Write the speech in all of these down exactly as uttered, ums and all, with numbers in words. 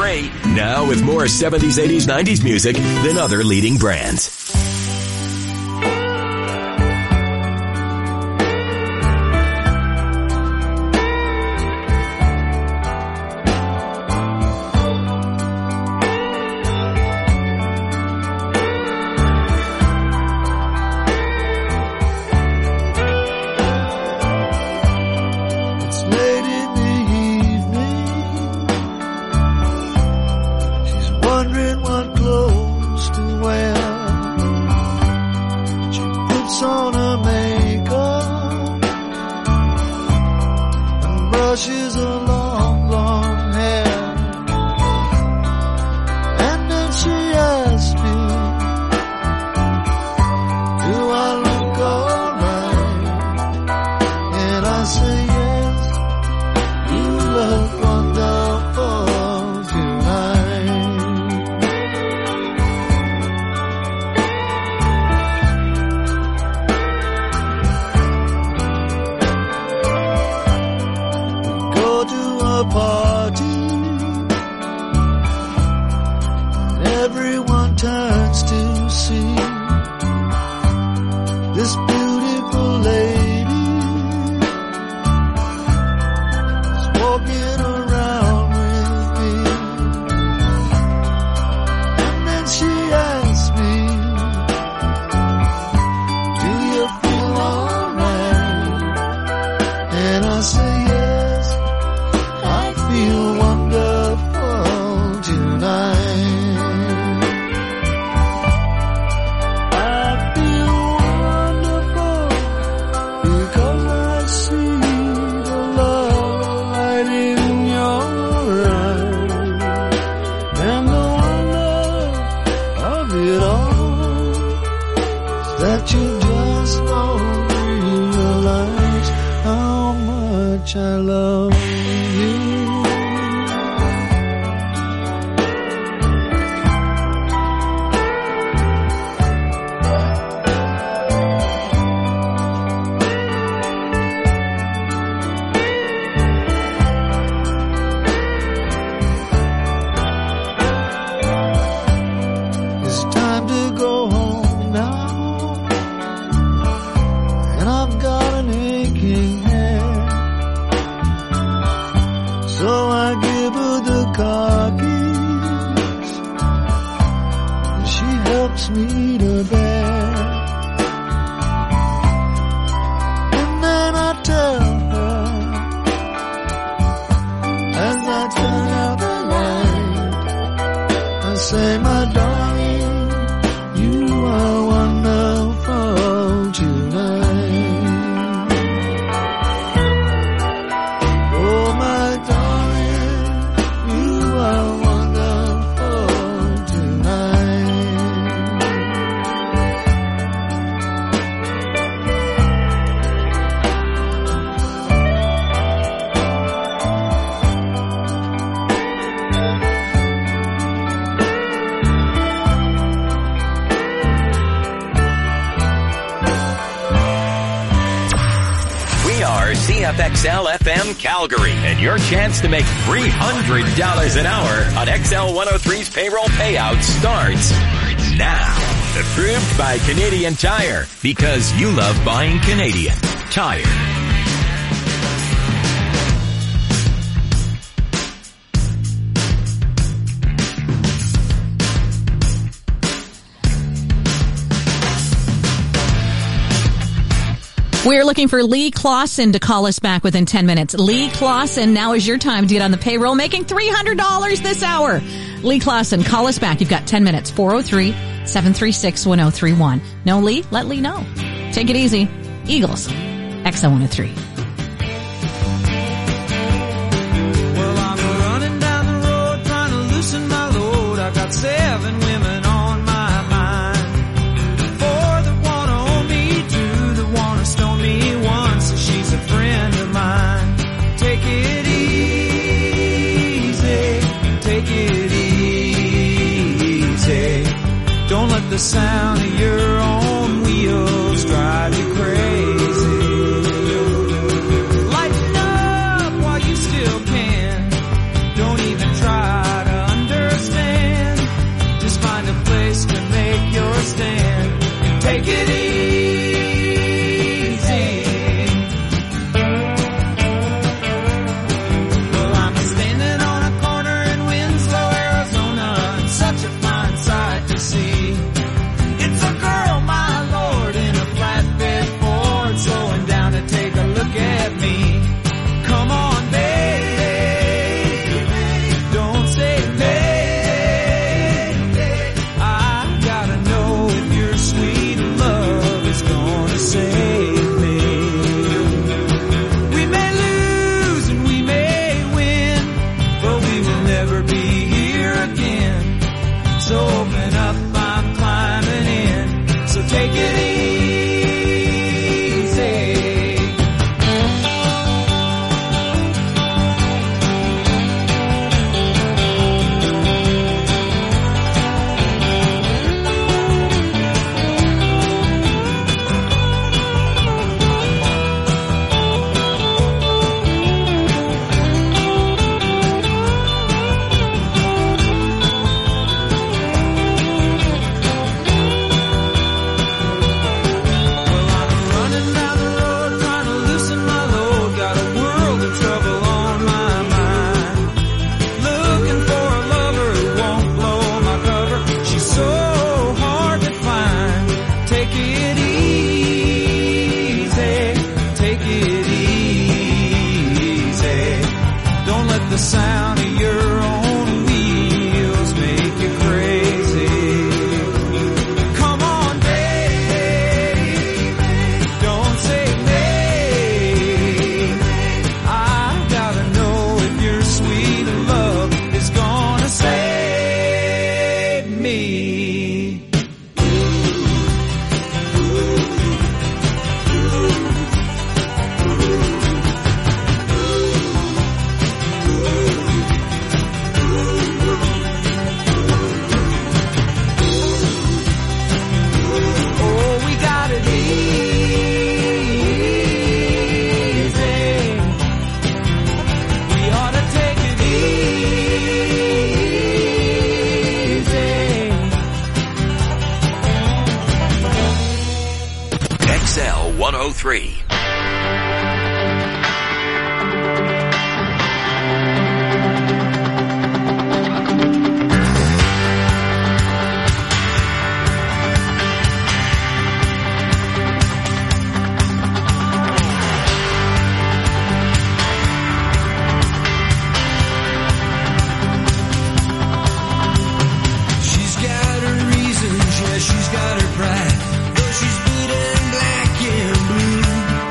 Ray. Now with more seventies, eighties, nineties music than other leading brands. X L F M Calgary, and your chance to make three hundred dollars an hour on X L one oh three's payroll payout starts now. Approved by Canadian Tire, because you love buying Canadian Tire. We're looking for Lee Clausen to call us back within ten minutes. Lee Clausen, now is your time to get on the payroll, making three hundred dollars this hour. Lee Clausen, call us back. You've got ten minutes. four oh three, seven three six, one oh three one. No, Lee? Let Lee know. Take it easy. Eagles, X L one oh three. Well, I'm running down the road trying to loosen my load. I got seven women on my mind. Four that want to own me, two that want to stone me, one so she's a friend of mine. Take it easy, take it easy. Don't let the sound of your own wheels drive you crazy. Lighten up while you still can. Don't even try to undo Take it easy, take it easy. Don't let the sound of your own wheels make you crazy. Come on, baby, don't say maybe. I gotta know if your sweet love is gonna save me. X L one oh three. She's got her reasons, yeah, she's got her pride. Though she's bleeding black and blue.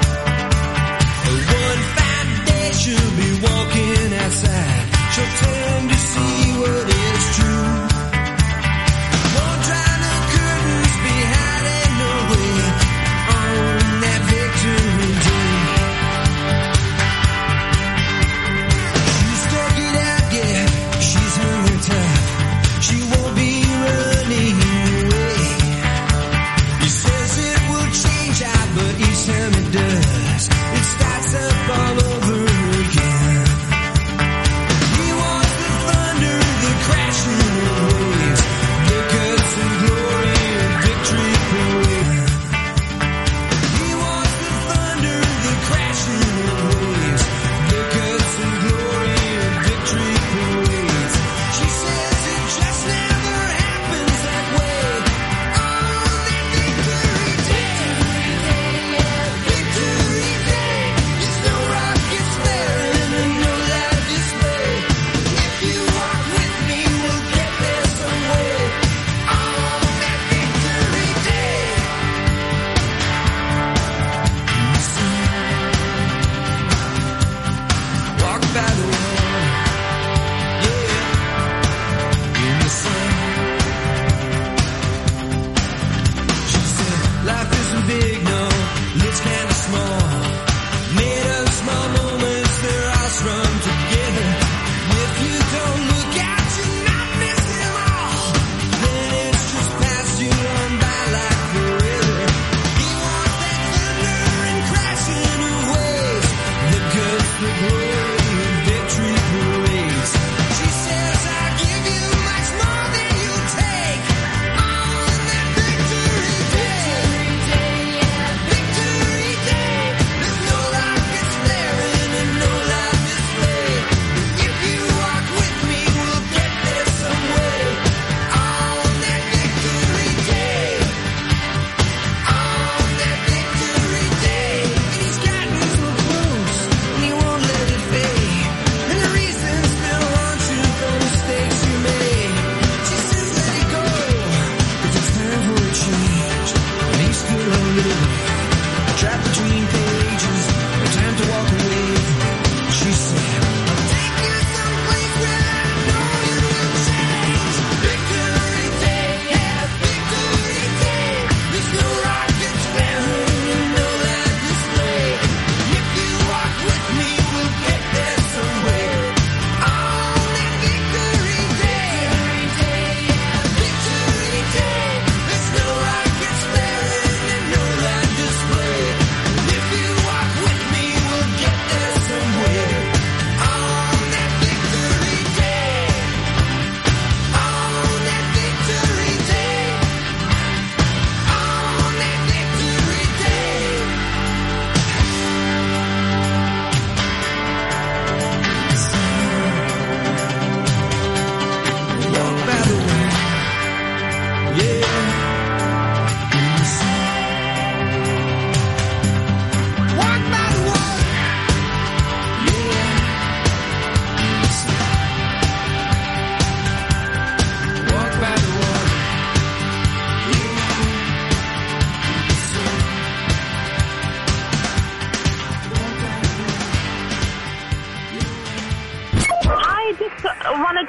One fine day she'll be walking outside. She'll turn to see what is true. Won't draw the curtains behind and away on that victory day. She's stuck it out, yeah, she's hungry tough. She won't be running away. He says it will change out, but each time it does, it starts up all over again. He wants the thunder, the crashing of waves, the guts and glory and victory parade. He wants the thunder, the crashing of waves, the guts and glory and victory parades. She says it just never happens that way. On that victory day,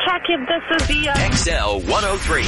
Kid, this is the... Uh... X L one oh three.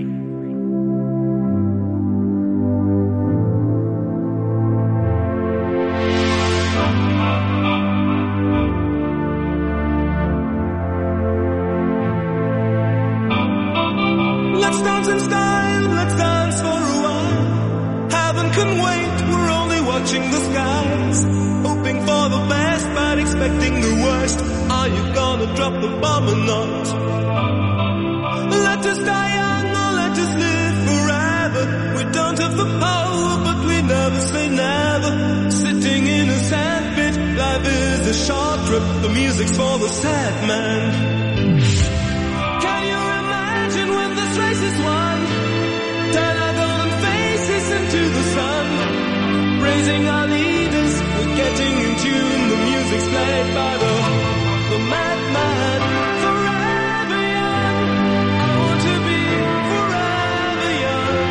Let's dance in style, let's dance for a while. Heaven can wait, we're only watching the skies. Hoping for the best, but expecting the worst. Are you gonna drop the bomb or not? Let us die young or let us live forever. We don't have the power, but we never say never. Sitting in a sandpit, life is a short trip. The music's for the sad man. Can you imagine when this race is won? Turn our golden faces into the sun. Praising our leaders, we're getting in tune. The music's played by the, the madman. Forever young, I want to be forever young.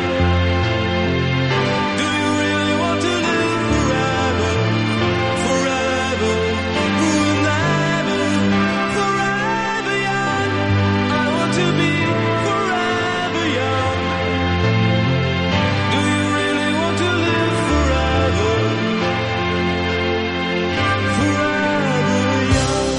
Do you really want to live forever? Forever, who'll never. Forever young, I want to be forever young. Do you really want to live forever? Forever young.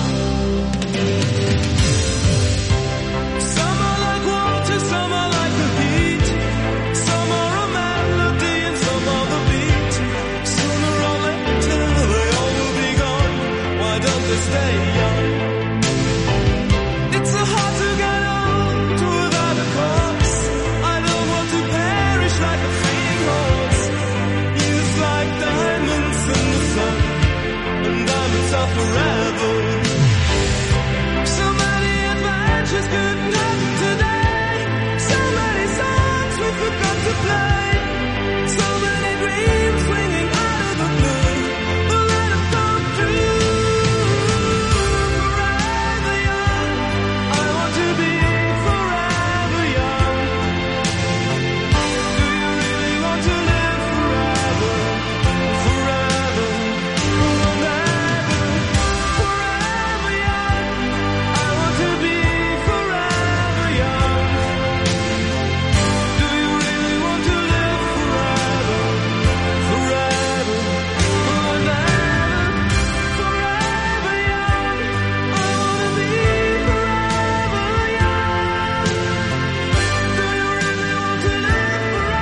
Some are like water, some are like the heat. Some are a melody and some are the beat. Sooner or later they all will be gone. Why don't they stay young? It's so hard to get old without a cause. I don't want to perish like a fleeing horse. Youth like diamonds in the sun, and diamonds are forever. So many adventures couldn't happen today. So many songs we forgot to play. So many dreams swinging out of the blue. But let them come true. Forever young, I want to be forever young. Do you really want to live forever? Forever, forever, forever young. I want to be forever young. Do you really want to live forever? Forever, forever, forever young. I want to be forever young. Do you really want to live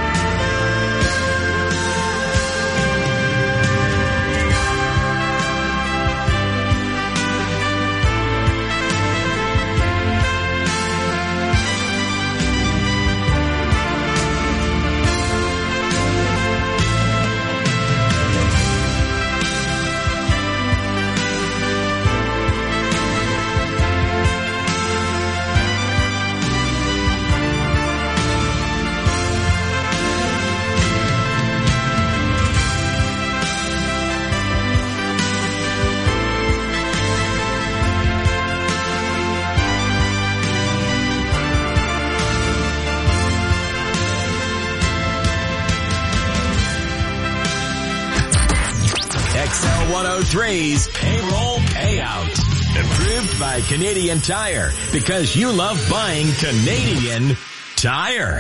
X L one oh three's payroll payout. Approved by Canadian Tire, because you love buying Canadian Tire.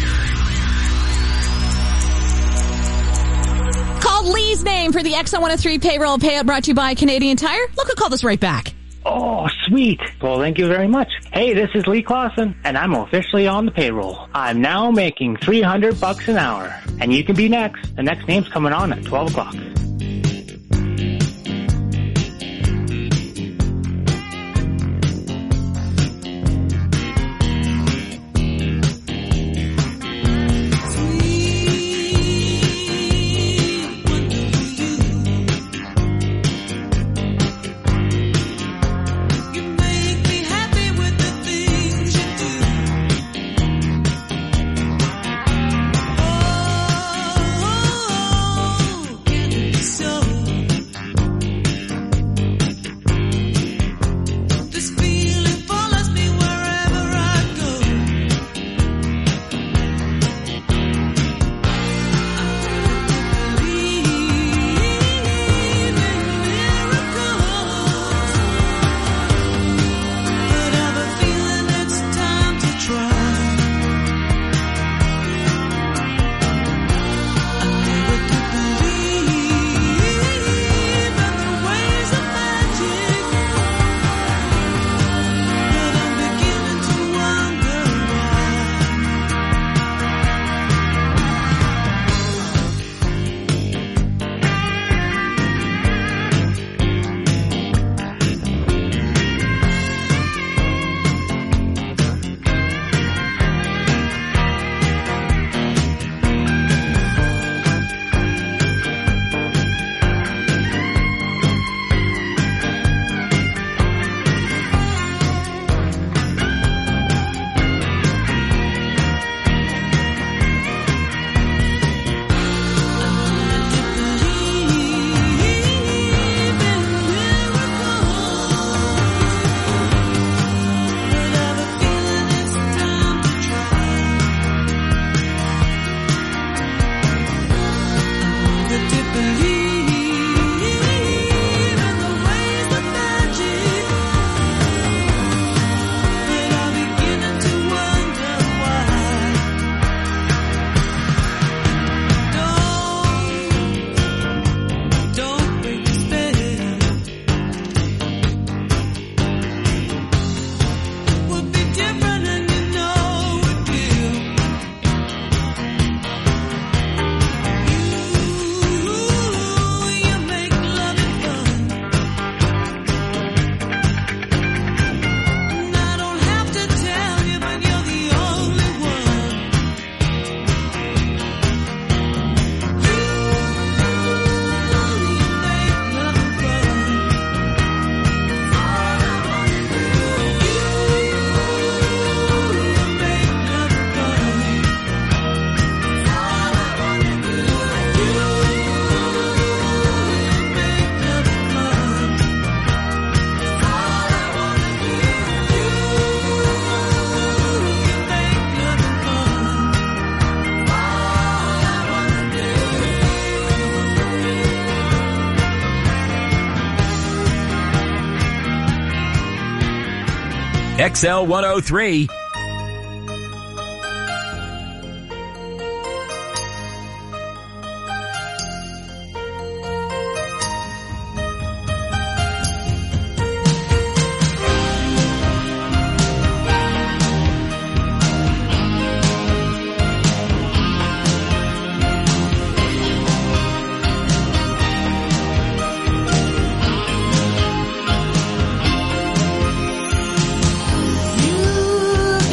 Called Lee's name for the X L one oh three payroll payout, brought to you by Canadian Tire. Look, I'll call this right back. Oh, sweet. Well, thank you very much. Hey, this is Lee Clausen, and I'm officially on the payroll. I'm now making three hundred bucks an hour, and you can be next. The next name's coming on at twelve o'clock. Oh, X L one oh three. You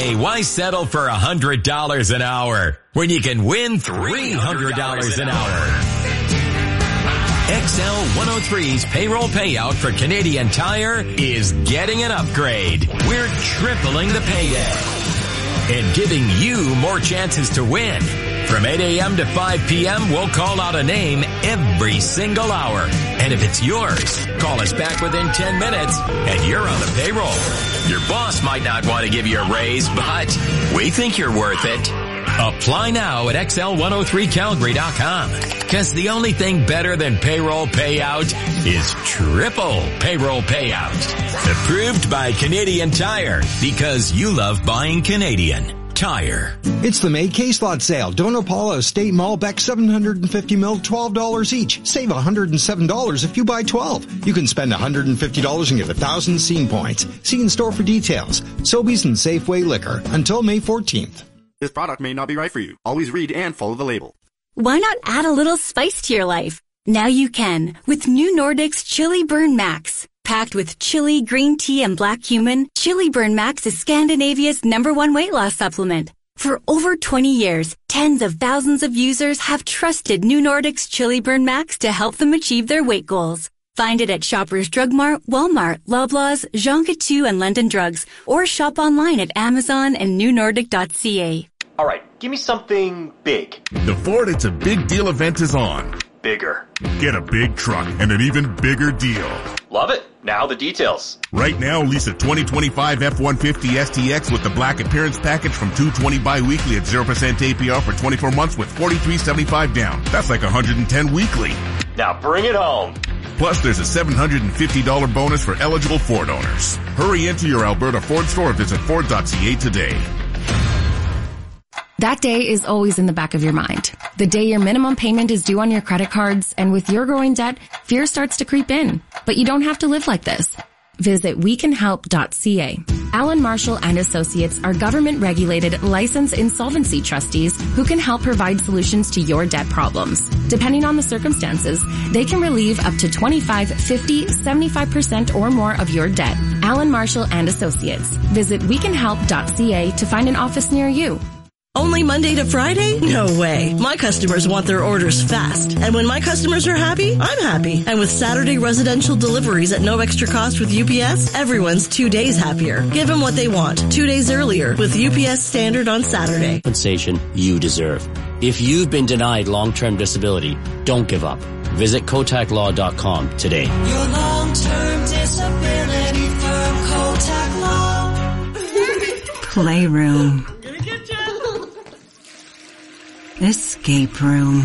payday, why settle for one hundred dollars an hour when you can win three hundred dollars an hour? X L one oh three's payroll payout for Canadian Tire is getting an upgrade. We're tripling the payday and giving you more chances to win. From eight a.m. to five p.m., we'll call out a name every single hour. And if it's yours, call us back within ten minutes and you're on the payroll. Your boss might not want to give you a raise, but we think you're worth it. Apply now at X L one oh three Calgary dot com. Cause the only thing better than payroll payout is triple payroll payout. Approved by Canadian Tire, because you love buying Canadian Tire. It's the May Case Lot Sale. Dona Paula Estate Mall Beck seven hundred fifty mil, twelve dollars each. Save one hundred seven dollars if you buy twelve. You can spend one hundred fifty dollars and get one thousand scene points. See in store for details. Sobeys and Safeway Liquor until May fourteenth. This product may not be right for you. Always read and follow the label. Why not add a little spice to your life? Now you can with new Nordics Chili Burn Max. Packed with chili, green tea, and black cumin, Chili Burn Max is Scandinavia's number one weight loss supplement. For over twenty years, tens of thousands of users have trusted New Nordics Chili Burn Max to help them achieve their weight goals. Find it at Shoppers Drug Mart, Walmart, Loblaws, Jean Coutu, and London Drugs, or shop online at Amazon and new nordic dot c a. All right, give me something big. The Ford It's a Big Deal event is on. Bigger. Get a big truck and an even bigger deal. Love it. Now the details. Right now, lease a twenty twenty-five F one fifty S T X with the Black Appearance Package from two hundred twenty bi-weekly at zero percent A P R for twenty-four months with forty-three seventy-five down. That's like one hundred ten weekly. Now bring it home. Plus, there's a seven hundred fifty dollars bonus for eligible Ford owners. Hurry into your Alberta Ford store or visit Ford dot c a today. That day is always in the back of your mind. The day your minimum payment is due on your credit cards, and with your growing debt, fear starts to creep in. But you don't have to live like this. Visit we can help dot c a. Allen Marshall and Associates are government-regulated, licensed insolvency trustees who can help provide solutions to your debt problems. Depending on the circumstances, they can relieve up to twenty-five, fifty, seventy-five percent or more of your debt. Allen Marshall and Associates. Visit we can help dot c a to find an office near you. Only Monday to Friday? No way. My customers want their orders fast. And when my customers are happy, I'm happy. And with Saturday residential deliveries at no extra cost with U P S, everyone's two days happier. Give them what they want, two days earlier with U P S Standard on Saturday. Compensation you deserve. If you've been denied long-term disability, don't give up. Visit Kotak Law dot com today. Your long-term disability firm, Kotak Law. Playroom. Escape room.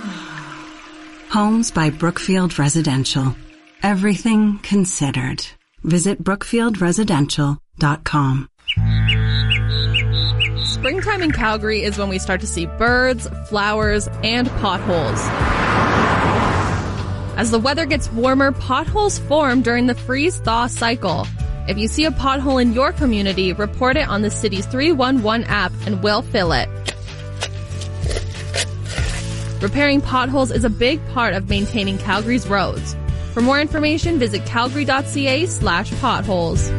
Homes by Brookfield Residential. Everything considered. Visit brookfield residential dot com. Springtime in Calgary is when we start to see birds, flowers, and potholes. As the weather gets warmer, potholes form during the freeze-thaw cycle. If you see a pothole in your community, report it on the city's three one one app and we'll fill it. Repairing potholes is a big part of maintaining Calgary's roads. For more information, visit calgary dot c a slash potholes.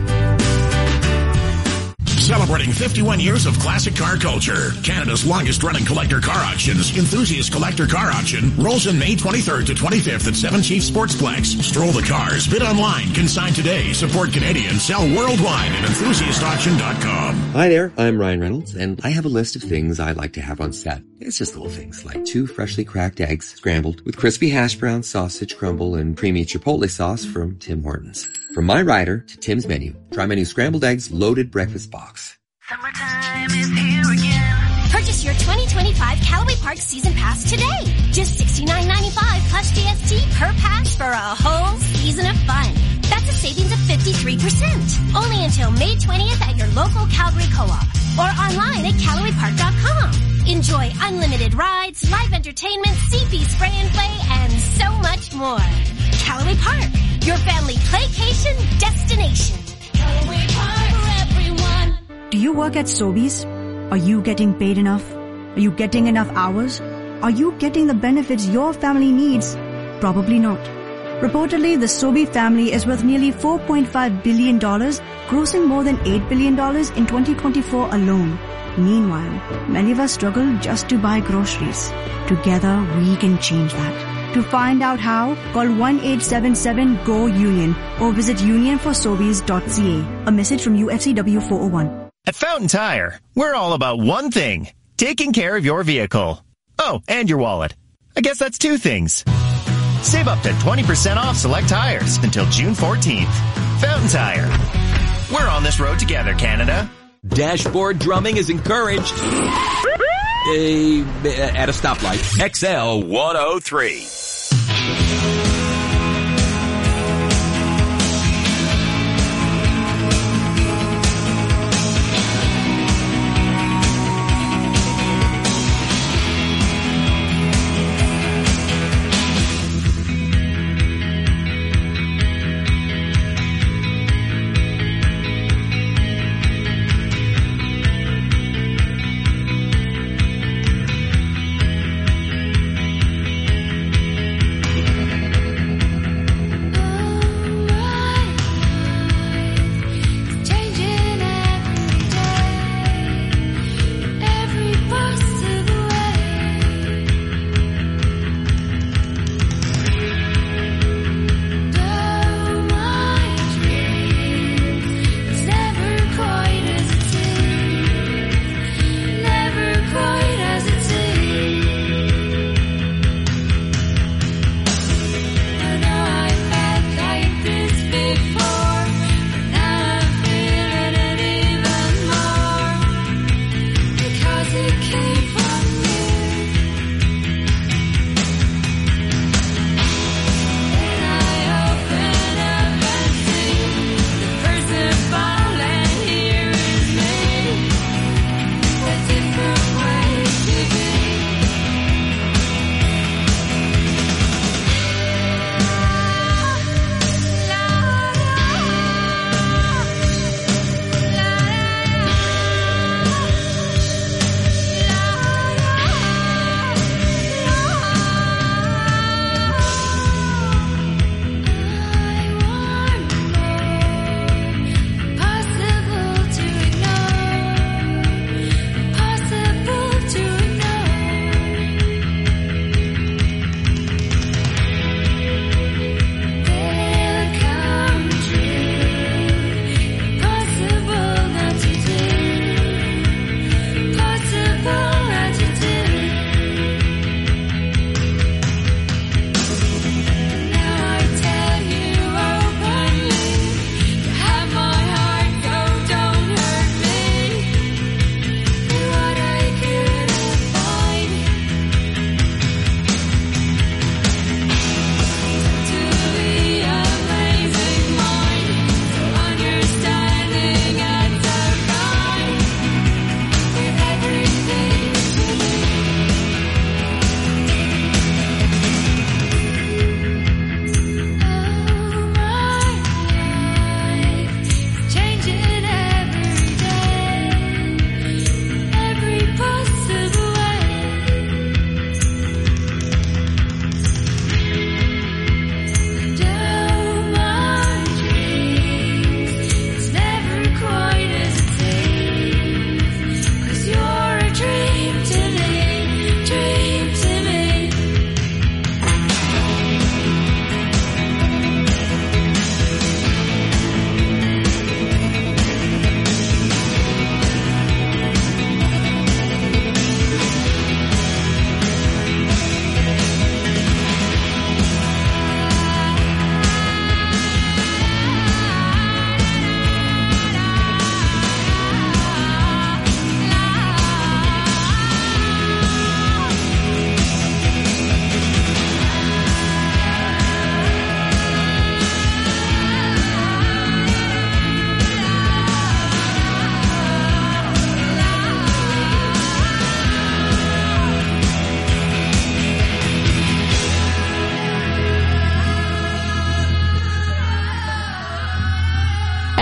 Celebrating fifty-one years of classic car culture. Canada's longest-running collector car auctions, Enthusiast Collector Car Auction, rolls in May twenty-third to twenty-fifth at Seven Chiefs Sportsplex. Stroll the cars, bid online, consign today, support Canadian, sell worldwide at enthusiast auction dot com. Hi there, I'm Ryan Reynolds, and I have a list of things I like to have on set. It's just little things like two freshly cracked eggs, scrambled, with crispy hash brown, sausage crumble, and creamy chipotle sauce from Tim Hortons. From my rider to Tim's menu, try my new scrambled eggs loaded breakfast box. Summertime is here again. Purchase your twenty twenty-five Callaway Park Season Pass today. Just sixty-nine ninety-five plus G S T per pass for a whole season of fun. That's a savings of fifty-three percent. Only until May twentieth at your local Calgary Co-op or online at callaway park dot com. Enjoy unlimited rides, live entertainment, C P spray and play, and so much more. Callaway Park, your family playcation destination. Callaway Park for everyone. Do you work at Sobeys? Are you getting paid enough? Are you getting enough hours? Are you getting the benefits your family needs? Probably not. Reportedly, the Sobey family is worth nearly four point five billion dollars, grossing more than eight billion dollars in twenty twenty-four alone. Meanwhile, many of us struggle just to buy groceries. Together, we can change that. To find out how, call one eight seven seven G O UNION or visit union for sobeys dot c a. A message from U F C W four oh one. At Fountain Tire, we're all about one thing, taking care of your vehicle. Oh, and your wallet. I guess that's two things. Save up to twenty percent off select tires until June fourteenth. Fountain Tire. We're on this road together, Canada. Dashboard drumming is encouraged. A, at a stoplight. X L one oh three.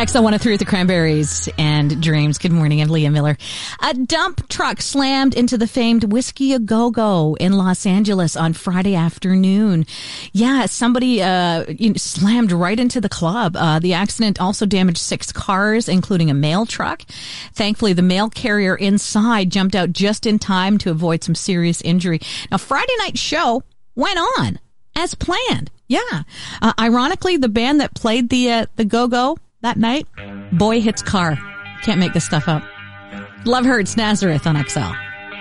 X L one oh three with the Cranberries and Dreams. Good morning, I'm Leah Miller. A dump truck slammed into the famed Whiskey A Go Go in Los Angeles on Friday afternoon. Yeah, somebody uh, you know, slammed right into the club. Uh, the accident also damaged six cars, including a mail truck. Thankfully, the mail carrier inside jumped out just in time to avoid some serious injury. Now, Friday night show went on as planned. Yeah. Uh, ironically, the band that played the uh, the Go-Go that night, Boy Hits Car. Can't make this stuff up. Love Hurts, Nazareth on X L.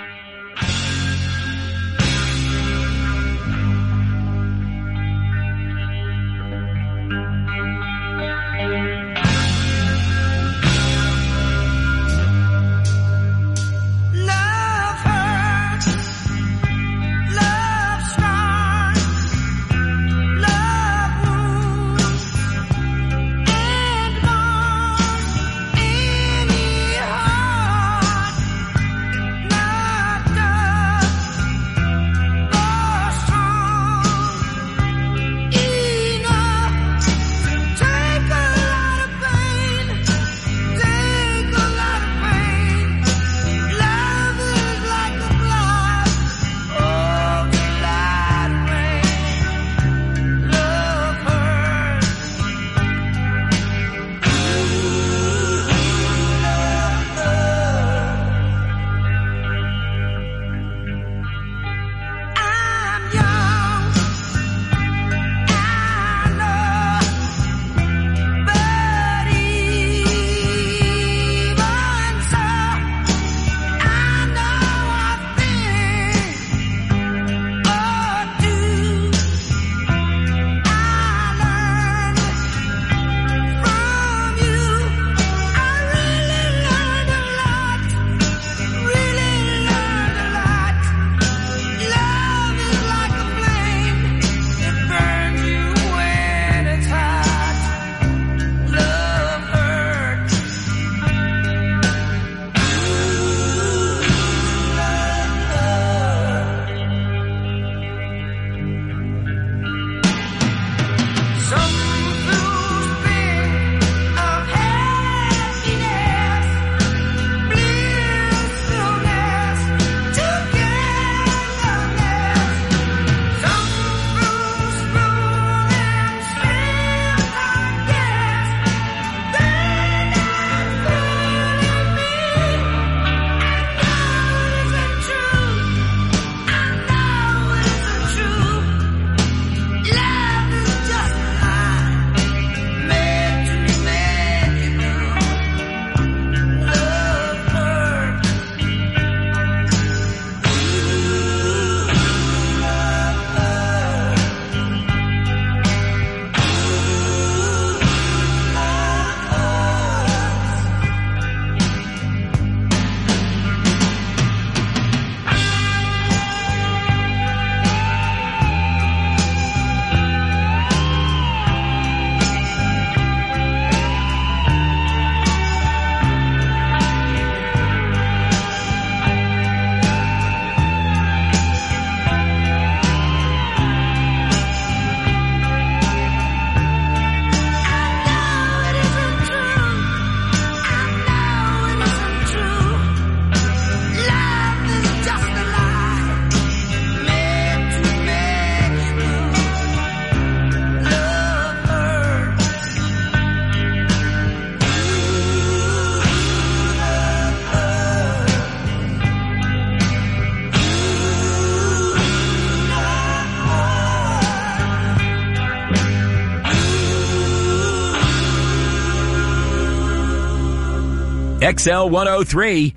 X L one oh three.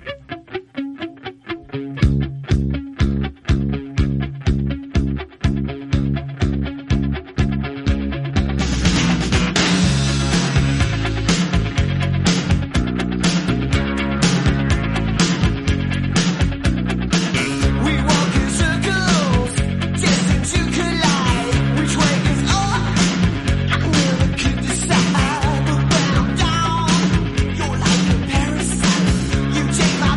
Take my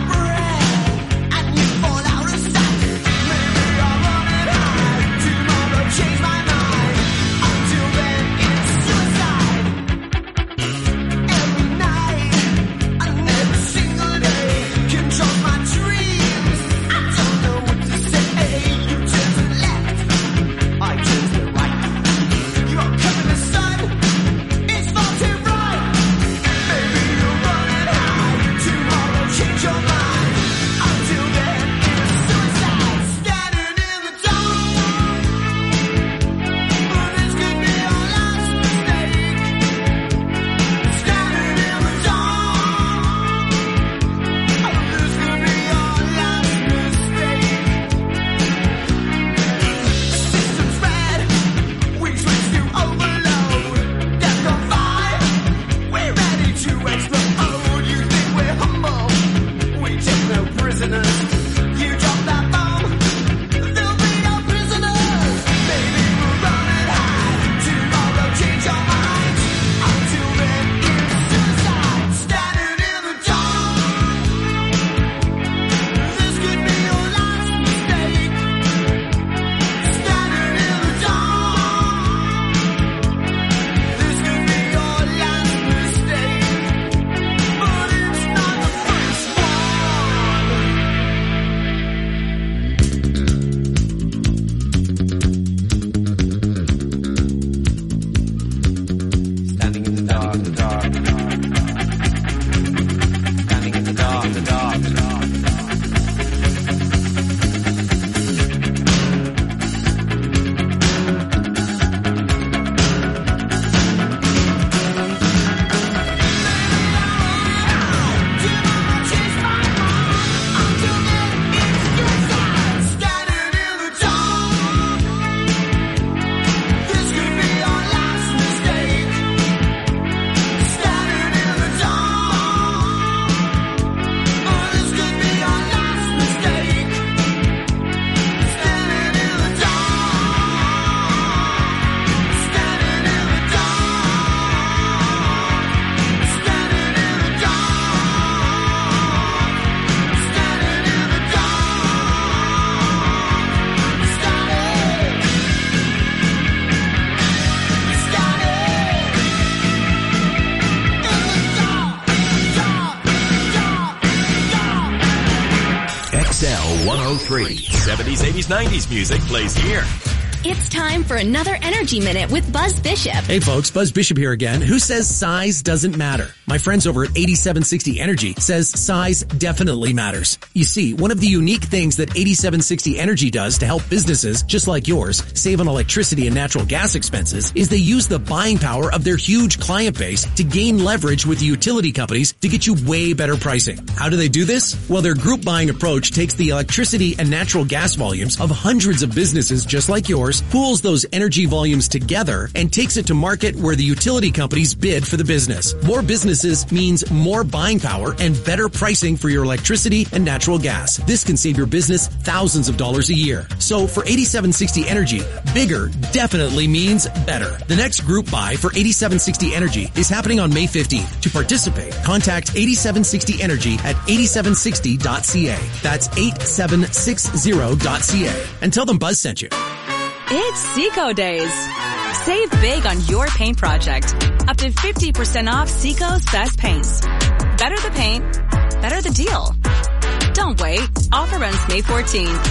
one oh three. seventies, eighties, nineties music plays here. It's time for another Energy Minute with Buzz Bishop. Hey folks, Buzz Bishop here again. Who says size doesn't matter? My friends over at eighty-seven sixty Energy says size definitely matters. You see, one of the unique things that eighty-seven sixty Energy does to help businesses, just like yours, save on electricity and natural gas expenses is they use the buying power of their huge client base to gain leverage with the utility companies to get you way better pricing. How do they do this? Well, their group buying approach takes the electricity and natural gas volumes of hundreds of businesses just like yours, pools those energy volumes together, and takes it to market where the utility companies bid for the business. More businesses means more buying power and better pricing for your electricity and natural gas. This can save your business thousands of dollars a year. So for eighty-seven sixty Energy, bigger definitely means better. The next group buy for eighty-seven sixty Energy is happening on May fifteenth. To participate, contact eighty-seven sixty Energy at eighty-seven sixty dot c a. That's eighty-seven sixty dot c a. And tell them Buzz sent you. It's Seco Days. Save big on your paint project. Up to fifty percent off Seco's best paints. Better the paint, better the deal. Don't wait. Offer runs May fourteenth.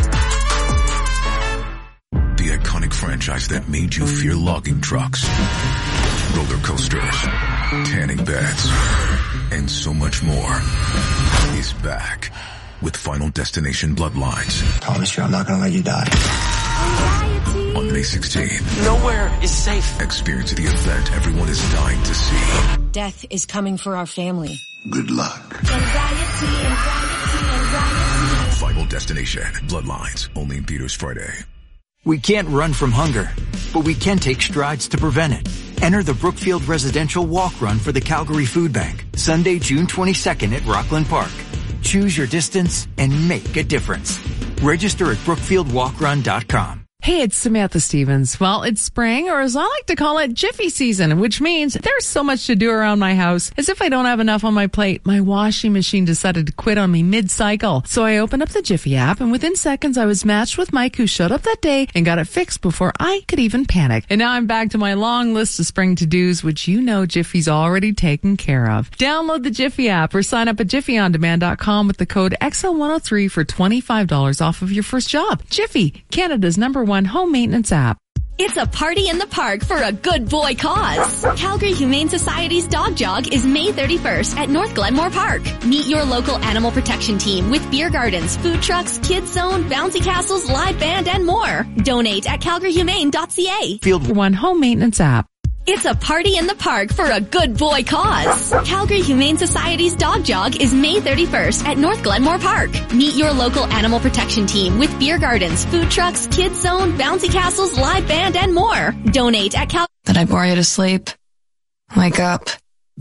The iconic franchise that made you fear logging trucks, roller coasters, tanning beds, and so much more is back with Final Destination Bloodlines. Promise you I'm not gonna let you die. On May sixteenth. Nowhere is safe. Experience the event everyone is dying to see. Death is coming for our family. Good luck. Anxiety, anxiety, anxiety. Final Destination Bloodlines. Only in theaters Friday. We can't run from hunger, but we can take strides to prevent it. Enter the Brookfield Residential Walk Run for the Calgary Food Bank, Sunday, June twenty-second at Rockland Park. Choose your distance and make a difference. Register at brookfield walk run dot com. Hey, it's Samantha Stevens. Well, it's spring, or as I like to call it, Jiffy season, which means there's so much to do around my house. As if I don't have enough on my plate, my washing machine decided to quit on me mid-cycle. So I opened up the Jiffy app, and within seconds I was matched with Mike, who showed up that day and got it fixed before I could even panic. And now I'm back to my long list of spring to-dos, which you know Jiffy's already taken care of. Download the Jiffy app or sign up at jiffy on demand dot com with the code X L one oh three for twenty-five dollars off of your first job. Jiffy, Canada's number one home maintenance app. It's a party in the park for a good boy cause. Calgary Humane Society's Dog Jog is May thirty-first at North Glenmore Park. Meet your local animal protection team with beer gardens, food trucks, kids zone, bouncy castles, live band, and more. Donate at calgary humane dot c a. Field One home maintenance app. It's a party in the park for a good boy cause. Calgary Humane Society's Dog Jog is May thirty-first at North Glenmore Park. Meet your local animal protection team with beer gardens, food trucks, kids zone, bouncy castles, live band, and more. Donate at Cal- Did I bore you to sleep? Wake up.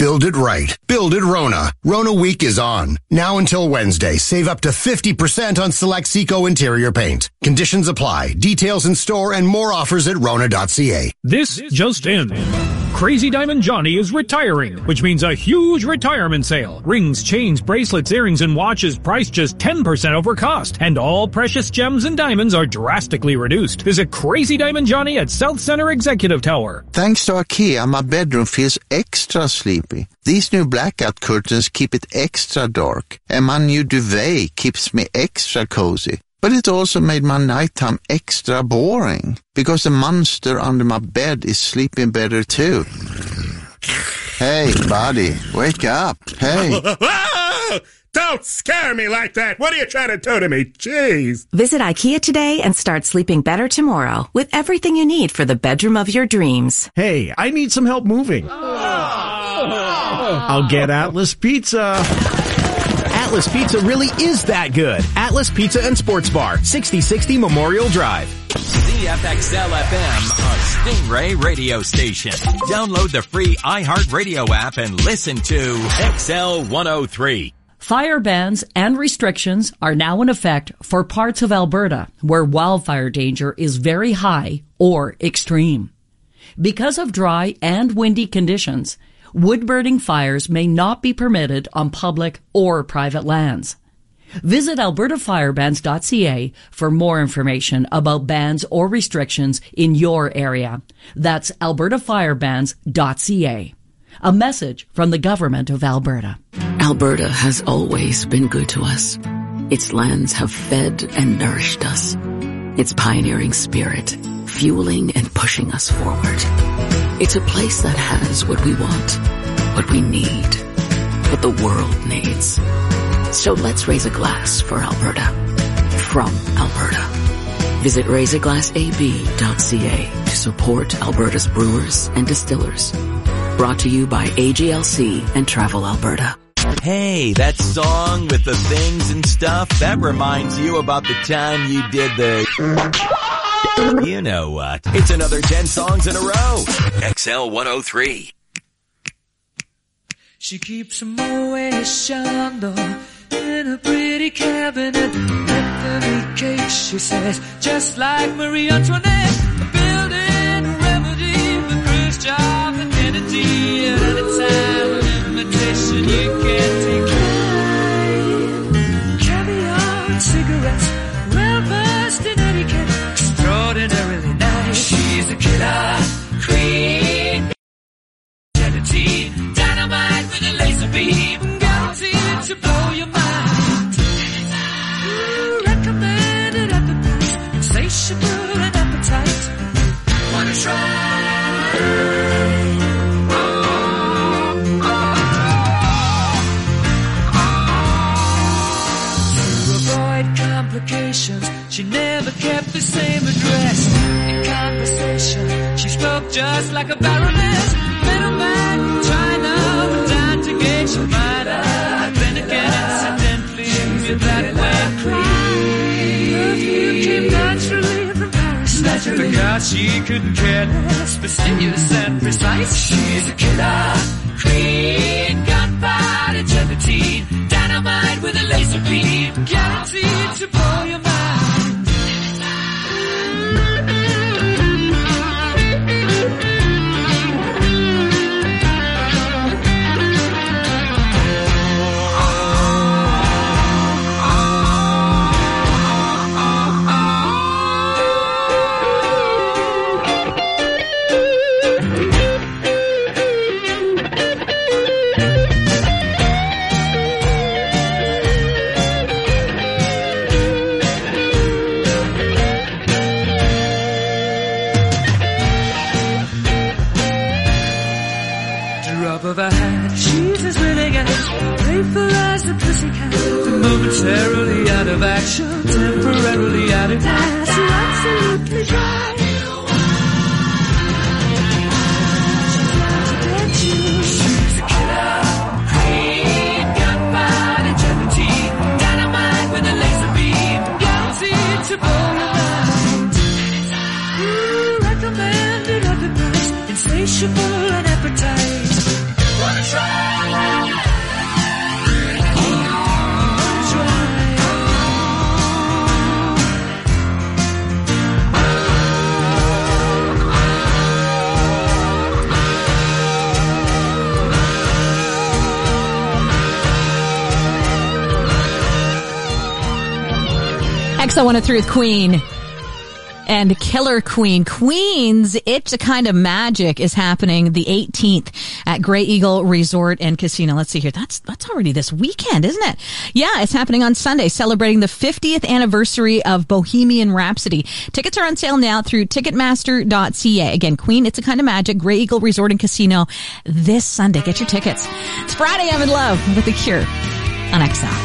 Build it right. Build it Rona. Rona Week is on. Now until Wednesday, save up to fifty percent on select Seco interior paint. Conditions apply. Details in store and more offers at rona dot c a. This just in. Crazy Diamond Johnny is retiring, which means a huge retirement sale. Rings, chains, bracelets, earrings, and watches priced just ten percent over cost. And all precious gems and diamonds are drastically reduced. Visit Crazy Diamond Johnny at South Center Executive Tower. Thanks to IKEA, my bedroom feels extra sleepy. These new blackout curtains keep it extra dark. And my new duvet keeps me extra cozy. But it also made my nighttime extra boring, because the monster under my bed is sleeping better too. Hey, buddy, wake up. Hey. Don't scare me like that. What are you trying to do to me? Jeez. Visit IKEA today and start sleeping better tomorrow with everything you need for the bedroom of your dreams. Hey, I need some help moving. I'll get Atlas Pizza. Atlas Pizza really is that good. Atlas Pizza and Sports Bar, sixty sixty Memorial Drive. C F X L F M, a Stingray radio station. Download the free iHeartRadio app and listen to X L one oh three. Fire bans and restrictions are now in effect for parts of Alberta where wildfire danger is very high or extreme. Because of dry and windy conditions, wood-burning fires may not be permitted on public or private lands. Visit alberta fire bans dot c a for more information about bans or restrictions in your area. That's alberta fire bans dot c a. A message from the Government of Alberta. Alberta has always been good to us. Its lands have fed and nourished us. Its pioneering spirit, fueling and pushing us forward. It's a place that has what we want, what we need, what the world needs. So let's raise a glass for Alberta. From Alberta. Visit raise a glass a b dot c a to support Alberta's brewers and distillers. Brought to you by A G L C and Travel Alberta. Hey, that song with the things and stuff, that reminds you about the time you did the... You know what? It's another ten songs in a row. X L one oh three. She keeps a Moet Chandon in a pretty cabinet. Anthony cake, she says, just like Marie Antoinette. Building a remedy for Khrushchev and Kennedy. At any time, an invitation you can't decline. Caviar and cigarettes, well-versed in etiquette. Extraordinarily nice. She's a killer queen. Gelatine, dynamite with a laser beam. Guaranteed to blow your mind. Ooh, recommended at the price. Insatiable and appetite. Wanna try? Oh, oh, oh. To avoid complications, she never kept the same address. In conversation, she spoke just like a baroness. Middleman from China, but down to gauge she might have been again incidentally with that wet cream. Perfume came naturally from Paris, naturally, because she couldn't care less, fastidious and precise. She's a killer queen, gunpowder gelatine, dynamite with a laser beam, guaranteed to blow your mind. Of a hat, she's as willing as playful as a pussycat. Momentarily out of action, temporarily out of gas. You're absolutely dry. She's out to get you. She's a killer queen, gunpowder gelatine, dynamite with a laser beam, guaranteed to blow your mind. Ooh, recommended at the price, insatiable and appetite. Wanna try? X L one oh three with Queen and Killer Queen. Queen's It's a Kind of Magic is happening the eighteenth at Grey Eagle Resort and Casino. Let's see here. That's that's already this weekend, isn't it? Yeah, it's happening on Sunday, celebrating the fiftieth anniversary of Bohemian Rhapsody. Tickets are on sale now through ticketmaster dot c a. Again, Queen, It's a Kind of Magic, Grey Eagle Resort and Casino this Sunday. Get your tickets. It's Friday, I'm in love with The Cure on X L.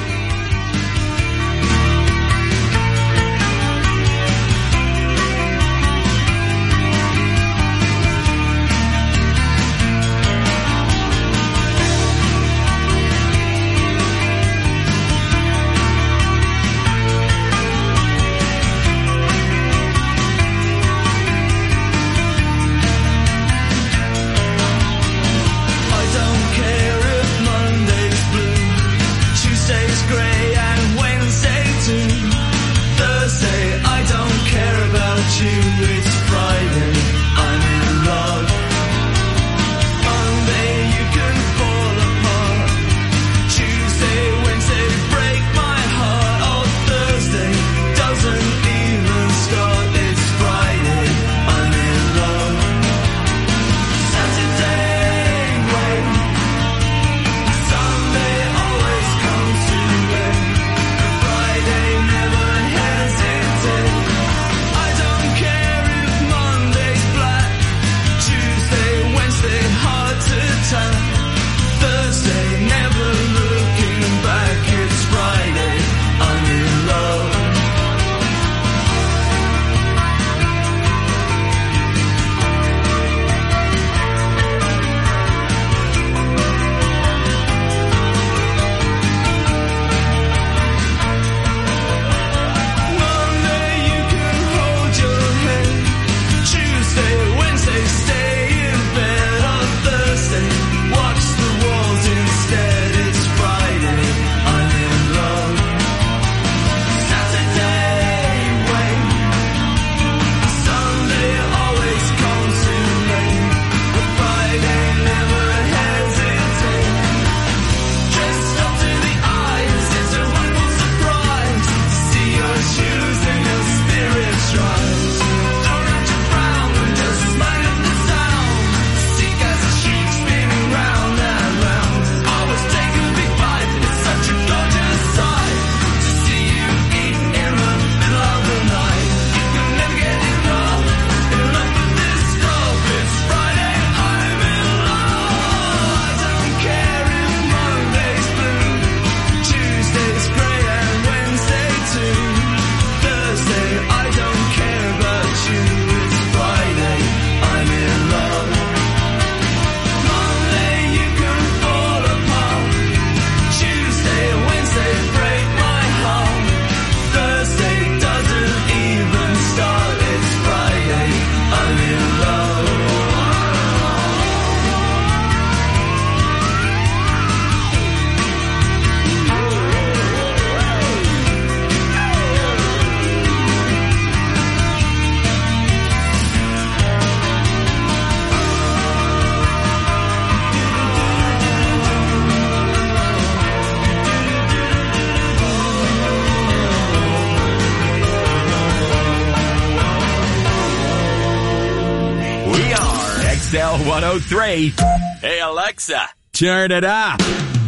one oh three. Hey, Alexa, turn it up.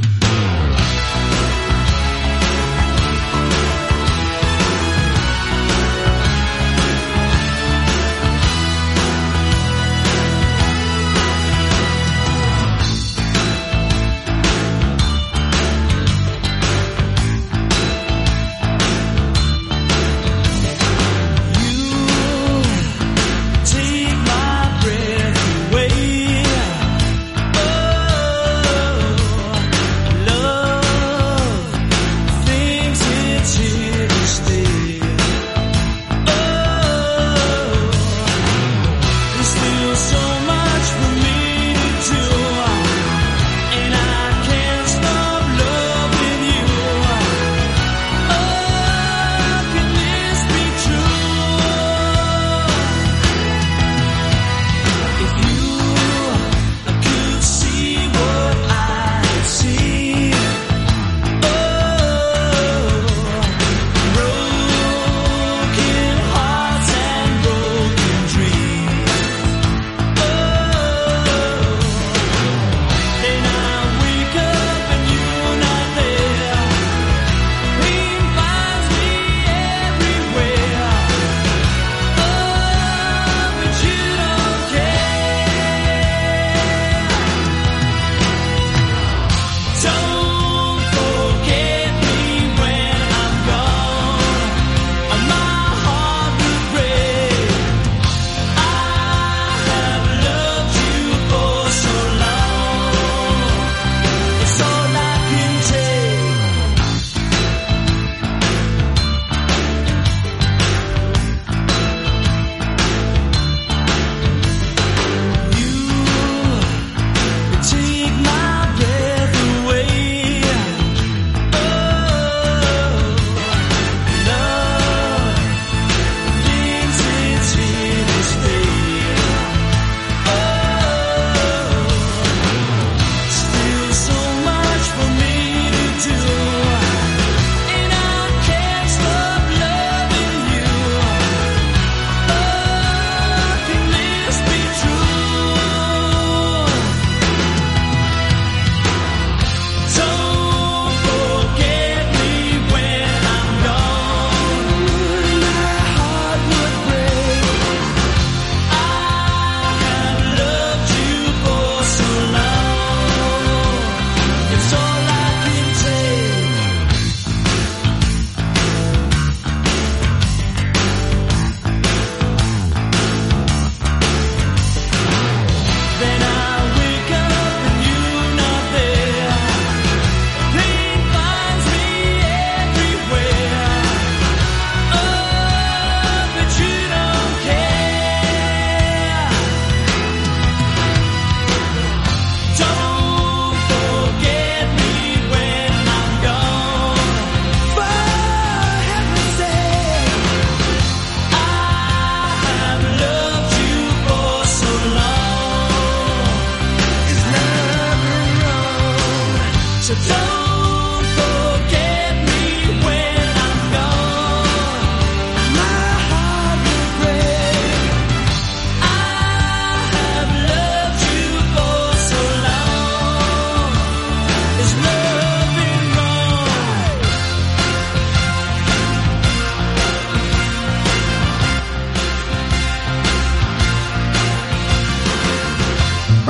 Take my breath away. Oh,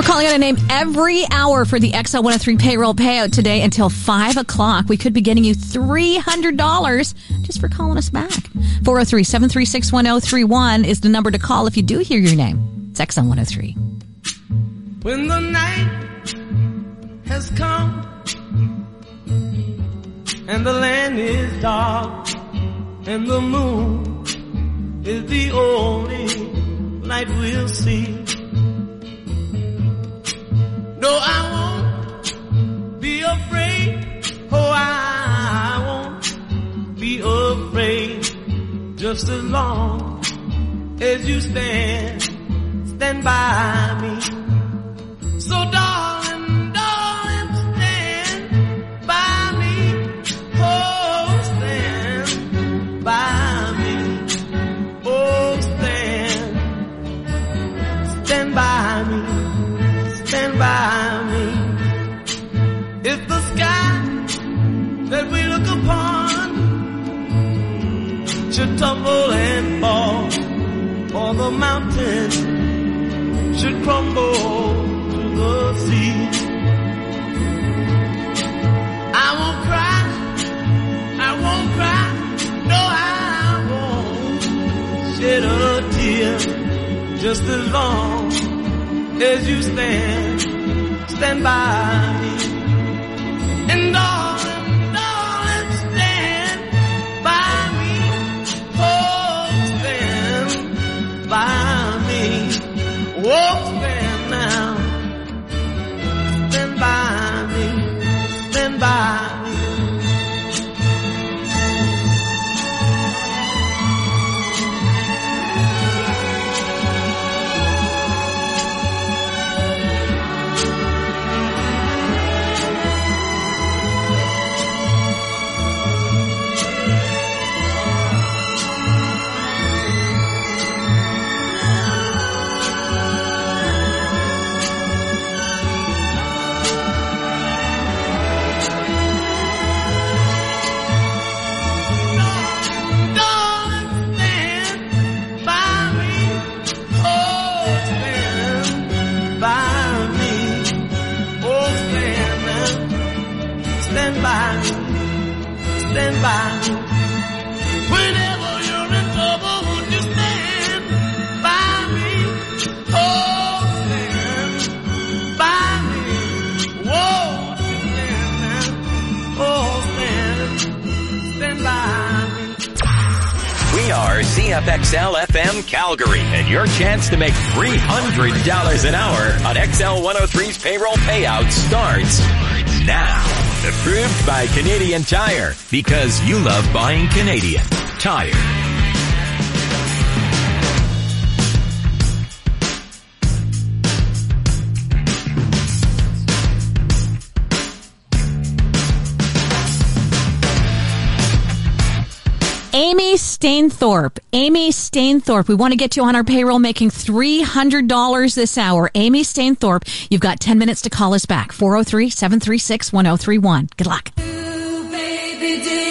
Calling out a name every hour for the X L one oh three payroll payout today until five o'clock. We could be getting you three hundred dollars just for calling us back. four oh three, seven three six, one oh three one is the number to call if you do hear your name. It's X L one oh three. When the night has come and the land is dark and the moon is the only light we'll see. No, I won't be afraid. Oh, I won't be afraid. Just as long as you stand, stand by me. So darling, darling, stand by me. Oh, stand by me. Oh, stand, stand by me. Stand by me. If the sky that we look upon should tumble and fall, or the mountain should crumble to the sea, I won't cry, I won't cry, no, I won't shed a tear, just as long as you stand, stand by me. And darling, darling, stand by me. Oh, stand by me. Oh, stand now. Stand by me. Stand by me. Stand by me, stand by me. Whenever you're in trouble, won't you stand by me? Oh, stand by me. Whoa, stand now. Oh, stand, stand by me. We are C F X L F M Calgary, and your chance to make three hundred dollars an hour on X L one oh three's payroll payout starts now. Approved by Canadian Tire, because you love buying Canadian Tire. Amy Stainthorpe. Amy Stainthorpe. We want to get you on our payroll making three hundred dollars this hour. Amy Stainthorpe, you've got ten minutes to call us back. four oh three, seven three six, one oh three one. Good luck. Ooh, baby,